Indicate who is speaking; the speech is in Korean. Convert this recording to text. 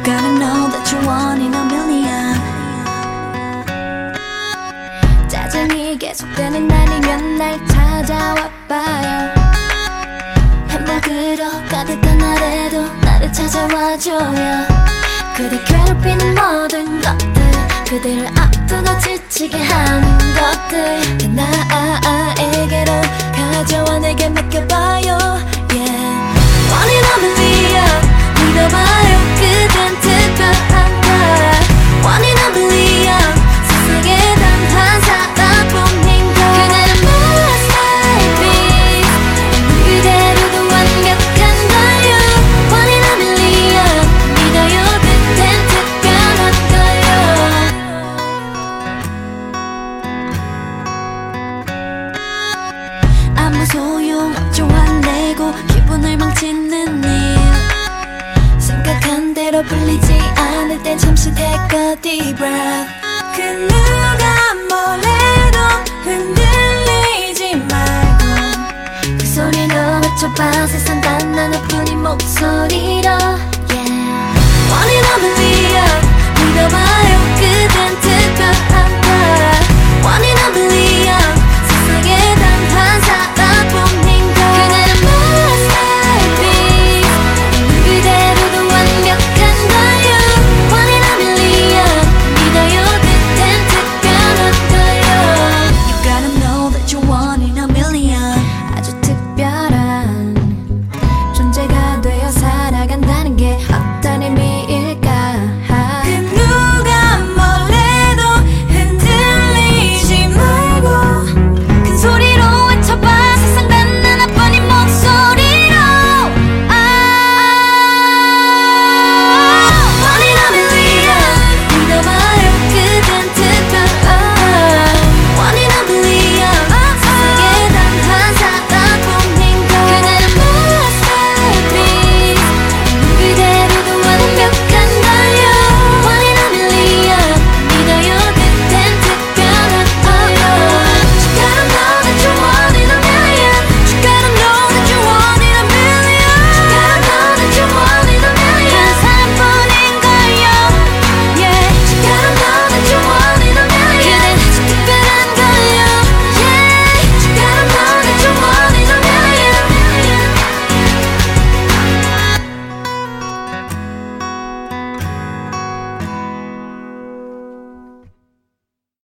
Speaker 1: gotta know that you're one in a million. 짜증이 계속되는 날이면 날 찾아와봐요. 행복으로 가득한 날에도 나를 찾아와줘요. 그대 괴롭히는 모든 것들, 그대를 아프고 지치게 하는 것들 다 나에게로 가져와 내게 맡겨봐요. Yeah. One in a million, 믿어봐요. 그댄 특별한 거야. One in a million, 세상에 단 한 사람뿐인 걸. 그대는 my masterpiece, 그대로도 완벽한 걸요. One in a million, 믿어요. 그댄 특별한 걸요. 아무 소용없죠. 화내고 기분을 망치는 일, 생각한 대로 풀리지 않을 땐 잠시 take a deep breath. 그 누가 뭐래도 흔들리지 말고 그 소리로 외쳐봐. 세상 단 하나뿐인 목소리로. Yeah. One in a million, 믿어봐요. 그댄 특별한